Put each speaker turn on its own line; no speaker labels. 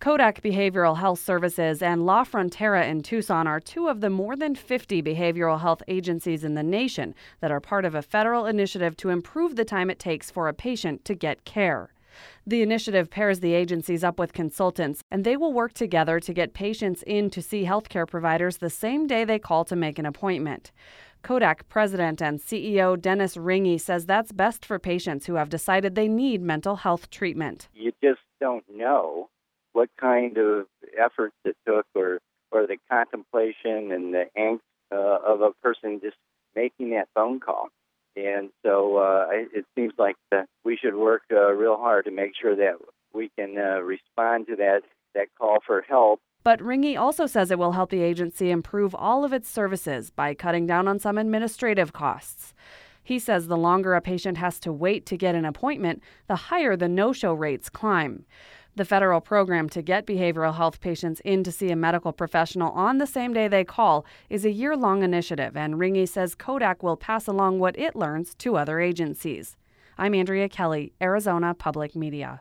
Kodak Behavioral Health Services and La Frontera in Tucson are two of the more than 50 behavioral health agencies in the nation that are part of a federal initiative to improve the time it takes for a patient to get care. The initiative pairs the agencies up with consultants, and they will work together to get patients in to see healthcare providers the same day they call to make an appointment. Kodak President and CEO Dennis Ringy says that's best for patients who have decided they need mental health treatment.
You just don't know what kind of efforts it took or the contemplation and the angst of a person just making that phone call. And so it seems like we should work real hard to make sure that we can respond to that call for help.
But Ringy also says it will help the agency improve all of its services by cutting down on some administrative costs. He says the longer a patient has to wait to get an appointment, the higher the no-show rates climb. The federal program to get behavioral health patients in to see a medical professional on the same day they call is a year-long initiative, and Ringy says Kodak will pass along what it learns to other agencies. I'm Andrea Kelly, Arizona Public Media.